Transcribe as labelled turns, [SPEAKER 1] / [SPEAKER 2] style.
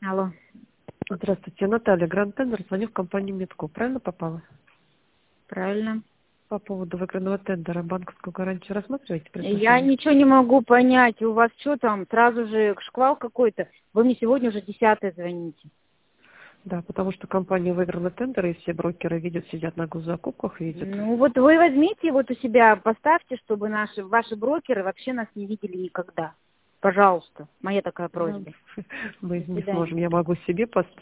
[SPEAKER 1] Алло.
[SPEAKER 2] Здравствуйте, Наталья, Гранд Тендер, звоню в компанию Медко. Правильно попала?
[SPEAKER 1] Правильно.
[SPEAKER 2] По поводу выигранного тендера банковскую гарантию рассматриваете
[SPEAKER 1] Я
[SPEAKER 2] предложение?
[SPEAKER 1] ничего не могу понять. У вас что там? Сразу же шквал какой-то. Вы мне сегодня уже 10-й звоните.
[SPEAKER 2] Да, потому что компания выиграла тендер, и все брокеры видят, сидят на госзакупках, видят.
[SPEAKER 1] Ну вот вы возьмите вот у себя, поставьте, чтобы ваши брокеры вообще нас не видели никогда. Пожалуйста. Моя такая
[SPEAKER 2] Ну,
[SPEAKER 1] просьба.
[SPEAKER 2] мы
[SPEAKER 1] До
[SPEAKER 2] не
[SPEAKER 1] свидания.
[SPEAKER 2] сможем. Я могу себе